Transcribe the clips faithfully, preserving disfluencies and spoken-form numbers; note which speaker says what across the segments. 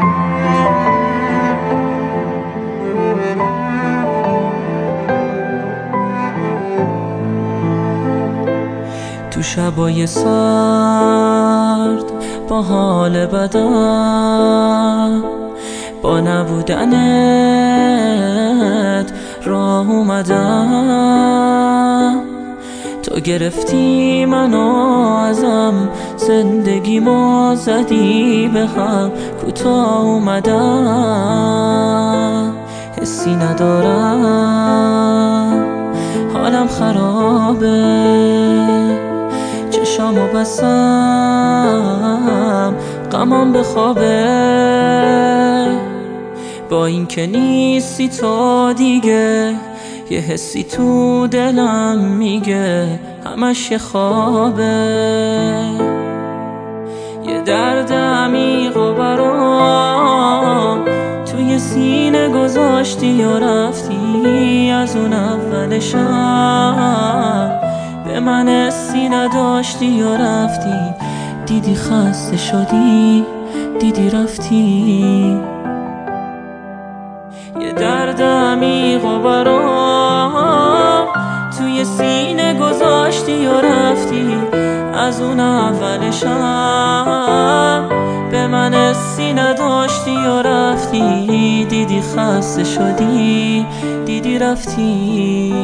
Speaker 1: تو شبای سرد با حال بدم، با نبودنت راه اومدم. تو گرفتی منو ازم، زندگی ما زدی به هم، کوتاه اومدم. حسی ندارم، حالم خرابه، چشامو بسم غمم بخوابه. با این که نیستی تو دیگه، یه حسی تو دلم میگه همش یه خوابه. یه درد عمیق و برام توی سینه گذاشتی و رفتی. از اون اول شب به من حسی نداشتی و رفتی. دیدی خسته شدی، دیدی رفتی. یه درد عمیق و برام توی سینه گذاشتی و رفتی. از اون اول شب به من حسی نداشتی و رفتی. دیدی خسته شدی، دیدی رفتی.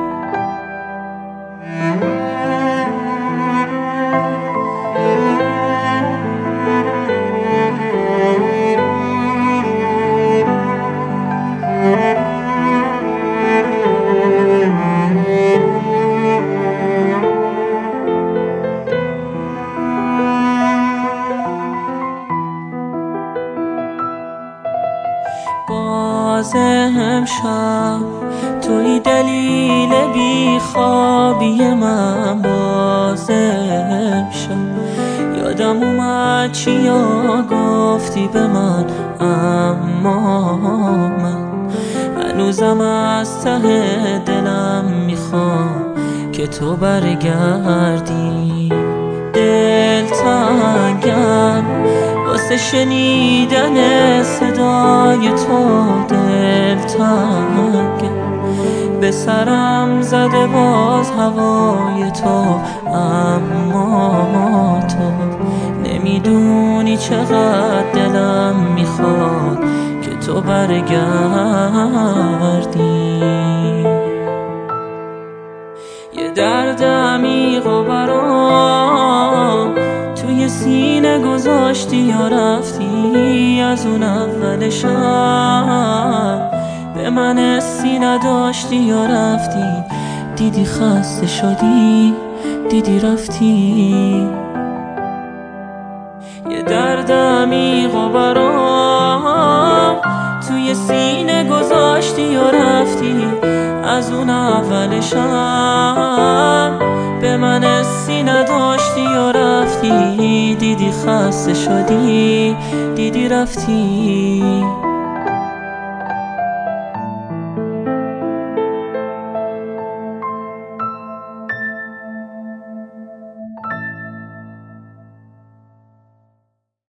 Speaker 1: باز امشب توی دلیل بیخوابی من. باز امشب یادم اومد چیا گفتی به من، اما من هنوزم از ته دلم میخوام که تو برگردی. دلتنگم واسه شنیدن صدای تو، دلتنگم به سرم زده باز هوای تو. اما تو نمیدونی چقدر دلم میخواد که تو برگردی. یه درد عمیق و برام توی سینه گذاشتی و رفتی. از اون اول شب به من حسی نداشتی و رفتی. دیدی خسته شدی، دیدی رفتی. یه درد عمیق و برام توی سینه گذاشتی و رفتی. از اون اول شب به من حسی نداشتی و رفتی. دیدی خسته شدی، دیدی رفتی.